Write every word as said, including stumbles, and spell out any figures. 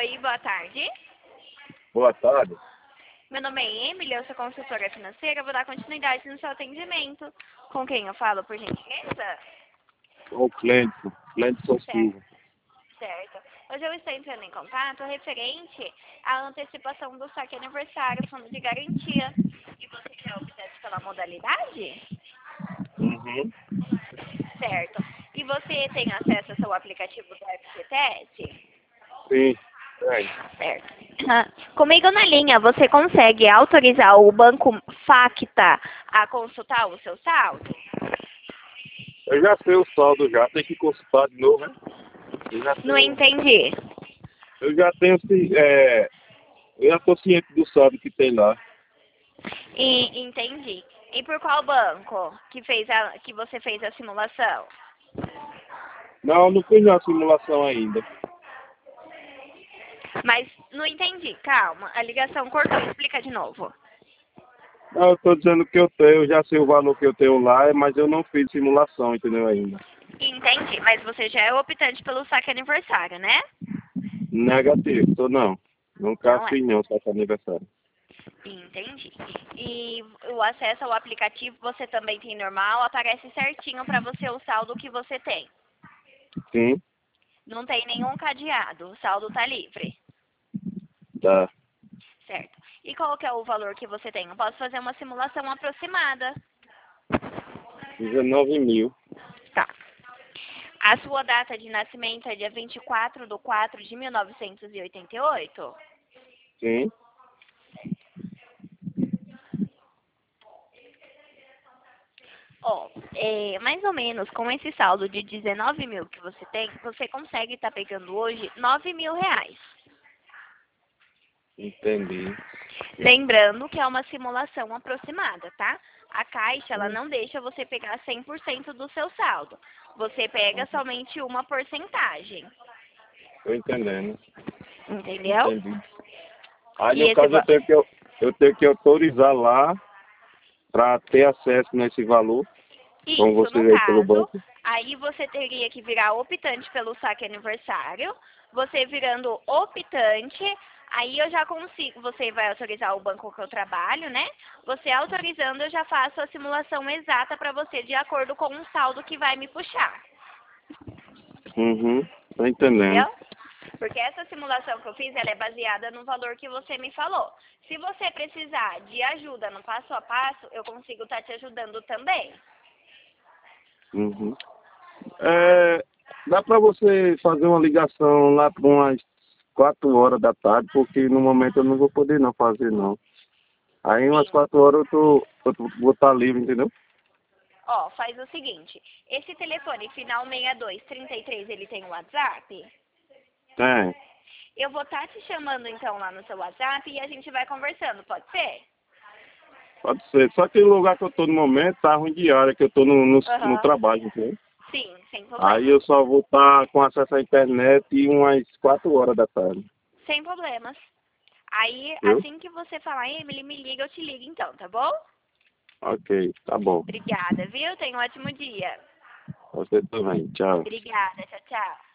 Oi, boa tarde. Boa tarde. Meu nome é Emily, eu sou consultora financeira. Vou dar continuidade no seu atendimento. Com quem eu falo, por gentileza? O Clêncio, Clêncio Silva. Certo, certo. Hoje eu estou entrando em contato referente à antecipação do saque aniversário, fundo de garantia. E você quer optar pela modalidade? Uhum. Certo. E você tem acesso ao seu aplicativo do F G T S? Sim, tem. Certo. Ah, comigo na linha, você consegue autorizar o banco Facta a consultar o seu saldo? Eu já sei o saldo já, tem que consultar de novo, né? Eu já Não tenho, entendi. eu já tenho, ci- é, eu já tô ciente do saldo que tem lá. E, entendi. E por qual banco que, fez a, que você fez a simulação? Não, não fiz a simulação ainda. Mas não entendi, calma. A ligação cortou, explica de novo. Não, eu tô dizendo que eu tenho, eu já sei o valor que eu tenho lá, mas eu não fiz simulação, entendeu ainda. Entendi, mas você já é optante pelo saque aniversário, né? Negativo, tô não. Nunca Não é. fiz não, só para aniversário. Entendi. E o acesso ao aplicativo você também tem normal, aparece certinho para você o saldo que você tem. Sim, Não tem nenhum cadeado, o saldo tá livre, tá. certo? E qual que é o valor que você tem? Eu posso fazer uma simulação aproximada. dezenove mil. Tá. A sua data de nascimento é dia vinte e quatro de quatro de mil novecentos e oitenta e oito? Sim. Ó, é, mais ou menos com esse saldo de dezenove mil que você tem, você consegue estar pegando hoje nove mil reais. Entendi. Lembrando que é uma simulação aproximada, tá? A Caixa, ela Hum, não deixa você pegar cem por cento do seu saldo. Você pega somente uma porcentagem, Tô entendendo. entendeu? Entendi. Aí E no esse caso eu va- tenho que, eu tenho que autorizar lá para ter acesso nesse valor, com Isso, você no aí pelo caso, banco. aí você teria que virar optante pelo saque aniversário. Você virando optante, aí eu já consigo, você vai autorizar o banco que eu trabalho, né? Você autorizando, eu já faço a simulação exata para você, de acordo com o saldo que vai me puxar. Uhum, tô entendendo. Entendeu? Porque essa simulação que eu fiz, ela é baseada no valor que você me falou. Se você precisar de ajuda no passo a passo, eu consigo estar te ajudando também, Uhum. tá? É, dá para você fazer uma ligação lá para umas quatro horas da tarde, porque no momento eu não vou poder não fazer não. Aí umas Sim. quatro horas eu, tô, eu tô- vou estar livre, entendeu? Ó, faz o seguinte, esse telefone final sessenta e dois trinta e três, ele tem WhatsApp? Tem, Eu vou estar te chamando então lá no seu WhatsApp e a gente vai conversando, pode ser? pode ser. Só que o lugar que eu tô no momento tá ruim de área, que eu tô no, no, no Aham. trabalho, entendeu? Sim, sem Aí problemas. eu só vou estar com acesso à internet e umas quatro horas da tarde, Sem problemas. Aí, viu? assim que você falar, Emily, me liga, eu te ligo então, tá bom? Ok, tá bom. Obrigada, viu? Tenha um ótimo dia. Você também, tchau. Obrigada, tchau, tchau.